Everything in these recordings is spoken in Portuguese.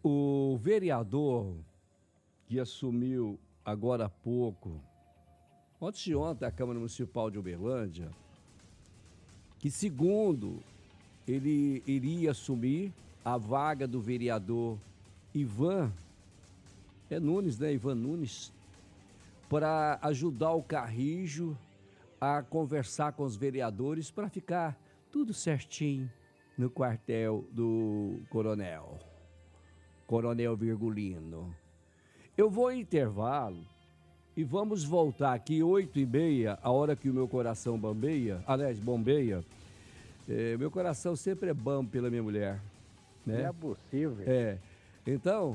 O vereador que assumiu agora há pouco, ontem a Câmara Municipal de Uberlândia, que segundo ele iria assumir a vaga do vereador Ivan Nunes, né? Ivan Nunes, para ajudar o Carrijo a conversar com os vereadores para ficar tudo certinho no quartel do Coronel Virgulino. Eu vou em intervalo e vamos voltar aqui 8h30, a hora que o meu coração bombeia. Meu coração sempre é bambo pela minha mulher, né? Não é possível. Então,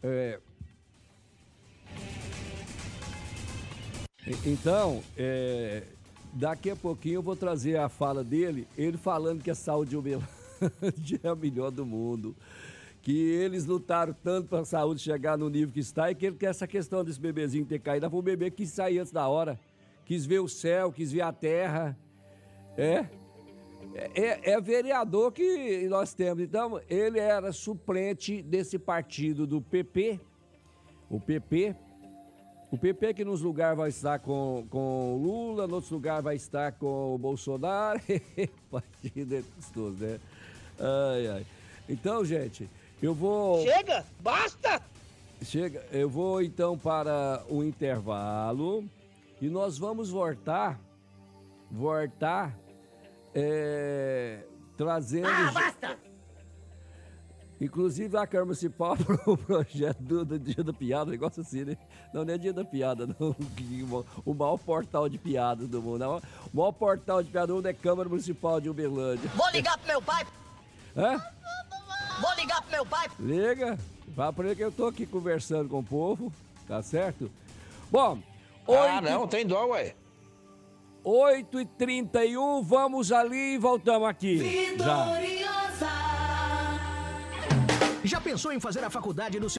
daqui a pouquinho eu vou trazer a fala dele, ele falando que a saúde de Uberlândia é a melhor do mundo, que eles lutaram tanto para a saúde chegar no nível que está e que essa questão desse bebezinho ter caído, foi um bebê que quis sair antes da hora, quis ver o céu, quis ver a terra, é vereador que nós temos. Então, ele era suplente desse partido do PP, o PP que nos lugares vai estar com o Lula, no outro lugar vai estar com o Bolsonaro, partido é gostoso, né? Ai. Então, gente, eu vou... Chega! Basta! Chega, eu vou então para o intervalo e nós vamos voltar trazendo... basta! Inclusive a Câmara Municipal o projeto do Dia da Piada, um negócio assim, né? Não é Dia da Piada, não. O maior portal de piadas do mundo. O maior portal de piadas do mundo é Câmara Municipal de Uberlândia. Vou ligar pro meu pai! Hã? Vou ligar pro meu pai! Liga, vai por aí que eu tô aqui conversando com o povo, tá certo? Bom, não, tem dó, ué. 8h31, vamos ali e voltamos aqui. Vitoriosa. Já pensou em fazer a faculdade no seu